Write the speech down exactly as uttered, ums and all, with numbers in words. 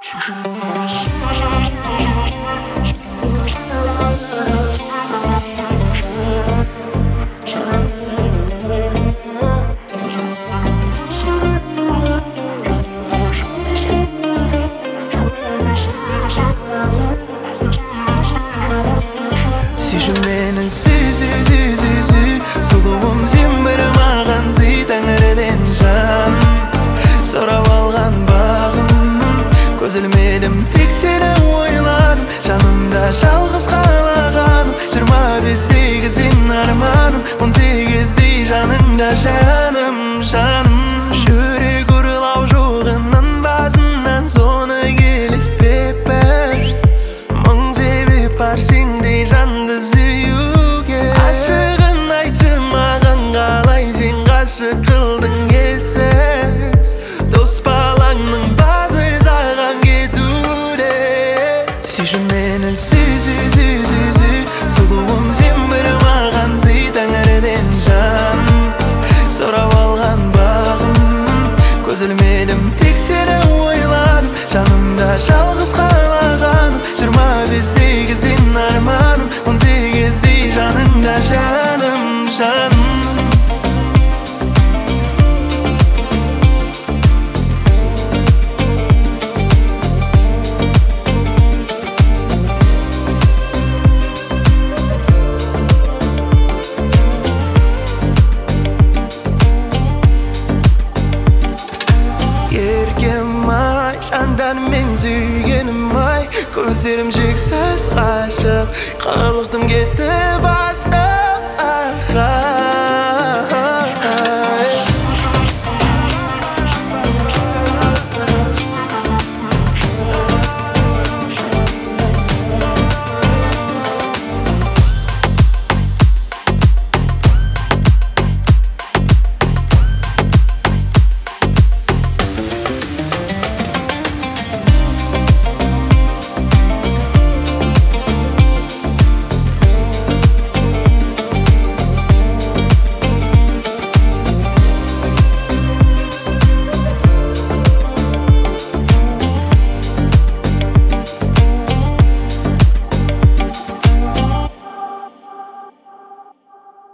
Sүйшім менің сүй, сүй, сүй, сүй, сүй Сұлуым сен бір маған сый Тәңірден жаным Сұрап алған бағым Көз ілмедім, тек сені ойладым Жанымда жалғыз қалағаным Жиырма бестегі сен арманым Он сегіздей жаныңда жаным, жаным Жүрек ұрлау жоғынан басынан соны келіспеппіз Мың себеп бар сендей жанды сүюге Ашығын айтшы маған қалай сен ғашық қылдың ессіз Дос балаңның басы саған кетуде Сүйші мені сүй, сүй, сүй, сүй, сүй Сұлуым сен бір маған сый Тәңірден жаным Сұрап алған бағым Көз ілмедім, тек сені ойладым Жанымда жалғыз қалағаным Жиырма бестегі сен арманым Он сегіздей жаныңда жаным, жаным Еркем ай, жандан мен сүйгенім ай Көздерім шексіз ғашық Қылықтым кетті бай